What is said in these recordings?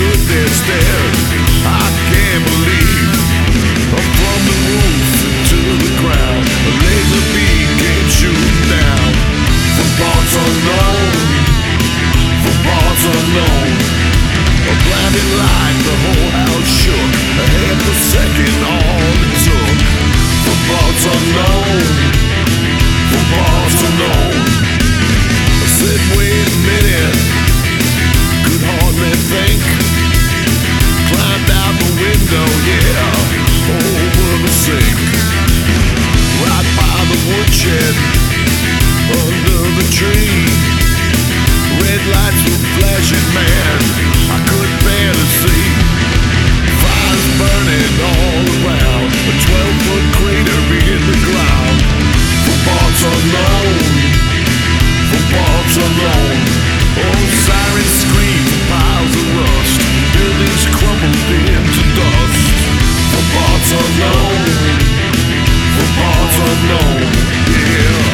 stood there staring. I can't believe from the roof to the ground, a laser beam came shooting down. From parts unknown, from parts unknown. A blinding light, the whole house shook. A half a second, all it took. From parts unknown, from parts unknown. I said, wait a minute, could hardly think. Climbed out the window, yeah, over the sink. Right by the woodshed, under the tree. Red lights were flashing, man, I couldn't bear to see. Fires burning all around, a 12-foot crater in the ground. For parts unknown, for parts unknown. Oh, sirens scream, piles of rust, buildings crumbled into dust. For parts unknown, for parts unknown, yeah.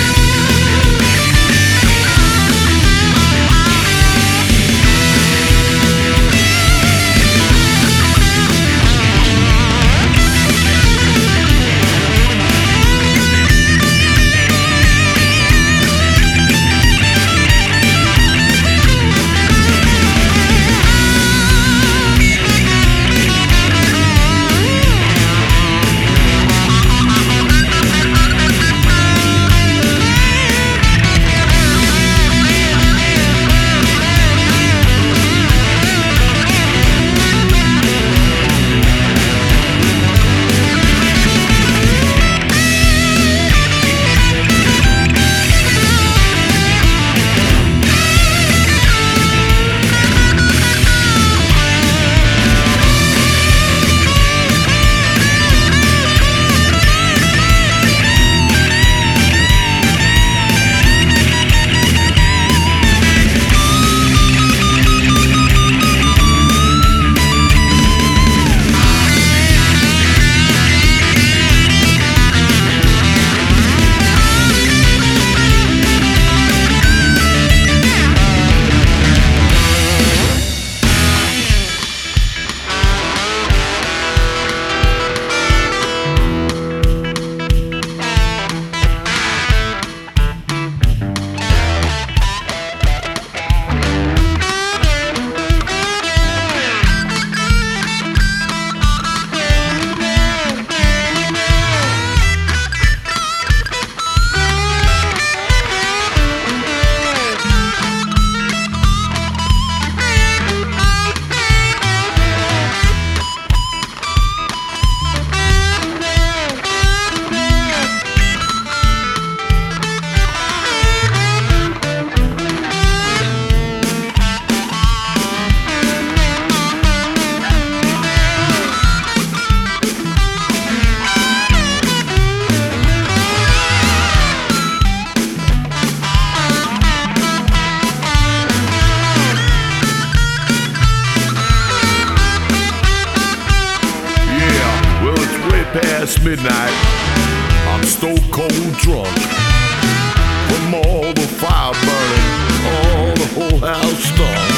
Past midnight, I'm stone cold drunk from all the fire burning, all the whole house stunk.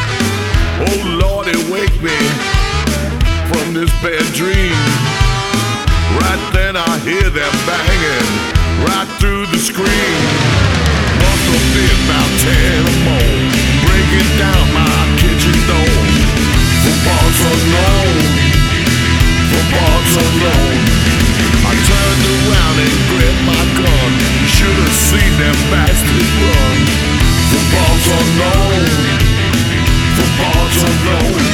Oh Lordy, wake me from this bad dream. Right then I hear them banging right through the screen. Must have been about 10 or more, breaking down my kitchen door. For parts unknown, for parts unknown. I turned around and grabbed my gun. Should have seen them bastards run. For parts unknown, for parts unknown.